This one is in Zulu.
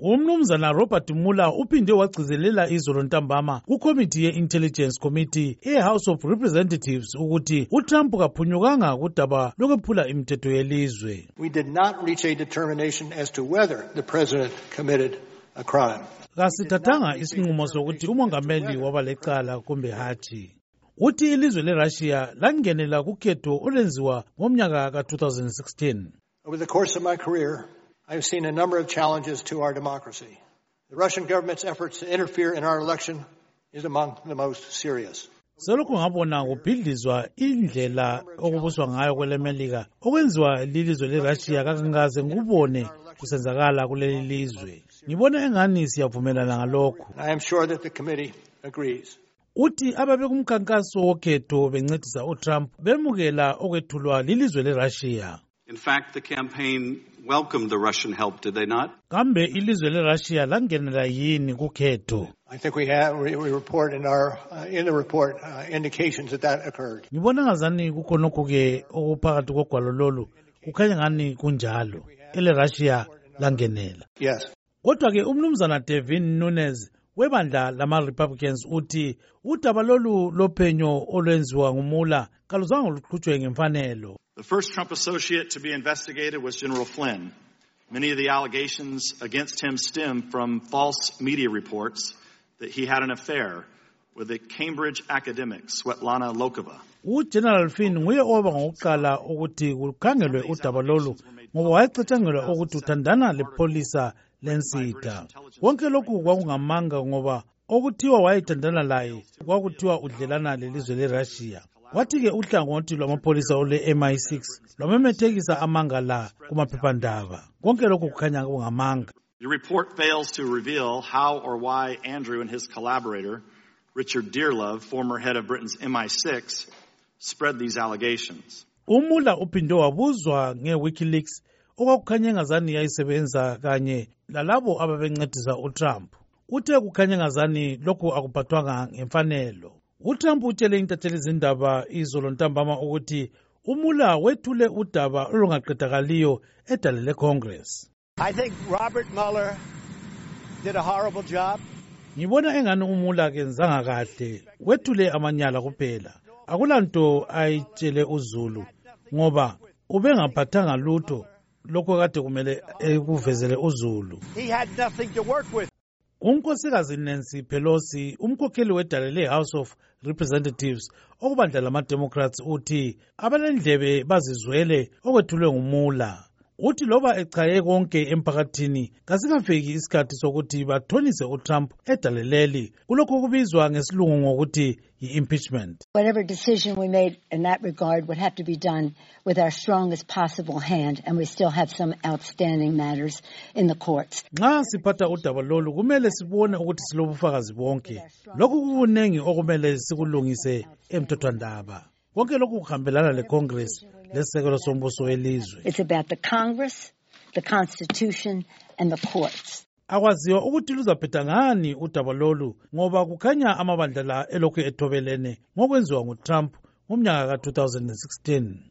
Umnumzana Robert Mueller uphinde wagcizelela izolo ntambama kukomiti ye-Intelligence Committee e-House of Representatives ukuthi uTrump kaphunyukanga kudaba lokwephula imithetho yelizwe. We did not reach a determination as to whether the president committed a crime. Kasithathanga isinqumo sokuthi umongameli wabalecala kumbe hatshi. Uthi ilizwe leRussia langenela kukhetho olwenziwa ngomnyaka ka-2016. Over the course of my career, I have seen a number of challenges to our democracy. The Russian government's efforts to interfere in our election is among the most serious. Selokhu ngabona kubhidlizwa indlela okubuswa ngayo kwelemelika okwenziwa lilizwe leRussia kakangaze ngubone kusenzakala kuleli lizwe. Ngibona engani siyavumelana ngalokho. I am sure that the committee agrees. Uthi ababe kumkhankaso wokhetho bencedisa uTrump bemukela okwethulwa lilizwe leRussia. In fact, the campaign welcomed the Russian help, did they not? Kambe ilizwe leRussia langenela yini kukhetho? I think we report in the report indications that occurred. Ngibona ngazani kukhonokho ke okuphakathi kogwalo lolu kukhanya ngani kunjalo. EleRussia langenela. Yes. Kodwa ke umnumzana Devin Nunes webandla lama-Republicans uthi udaba lolu lophenyo olwenziwa nguMueller kaluzange luqhutshwe ngemfanelo. The first Trump associate to be investigated was General Flynn. Many of the allegations against him stem from false media reports that he had an affair with a Cambridge academic, Svetlana Lokova. General Flynn nguye oba ngokuqala ukuthi kukhangelwe udaba lolu ngoba wayecatshangelwa ukuthi uthandana lepholisa lensitha. Konke lokhu kwakungamanga ngoba okuthiwa wayethandana laye kwakuthiwa udlelana lelizwe leRussia. Wathi-ke uhlangothi lwamapholisa ole MI6 lwamemethekisa amanga la kumaphephandaba. Konke lokhu kukhanya kungamanga. The report fails to reveal how or why Andrew and his collaborator, Richard Dearlove, former head of Britain's MI6, spread these allegations. Mueller uphinde wabuzwa nge-WikiLeaks okwakukhanya ngazani yayisebenza kanye lalabo ababencedisa uTrump. Uthe kukhanya ngazani lokhu akuphathwanga ngemfanelo. uTrump utshele intatheli zindaba izolo ntambama ukuthi uMueller wethule udaba olungaqedakaliyo edale leCongress. I think Robert Mueller did a horrible job. Ngibona engani uMueller kenzanga kahle, wethule amanyala kuphela. Akulanto ayitshele uZulu ngoba ubengaphathanga lutho lokho kade kumele ekuvezele uZulu. He had nothing to work with. Unkosikazi Nancy Pelosi, umkhokheli wedale le-House of Representatives okubandla lama-Democrats uthi abalendlebe bazizwele okwethulwe nguMueller. Uthi loba echaye konke emphakathini kasikafiki isikhathi sokuthi bathonise uTrump edaleleli kulokho kubizwa ngesilungu ngokuthi yi-impeachment. Whatever decision we made in that regard would have to be done with our strongest possible hand, and we still have some outstanding matters in the courts. Nxa siphatha udaba lolu kumele sibone ukuthi silobufakazi bonke. Lokhu kukunengi okumele sikulungise emthethwandaba. Konke lokhu kuhambelana leCongress lesekelo sombuso welizwe. It's about the Congress, the Constitution, and the courts. Akwaziwa ukuthi luzaphetha ngani udaba lolu ngoba kukhanya amabandla la elokhu ethobelene ngokwenziwa nguTrump ngomnyaka ka-2016.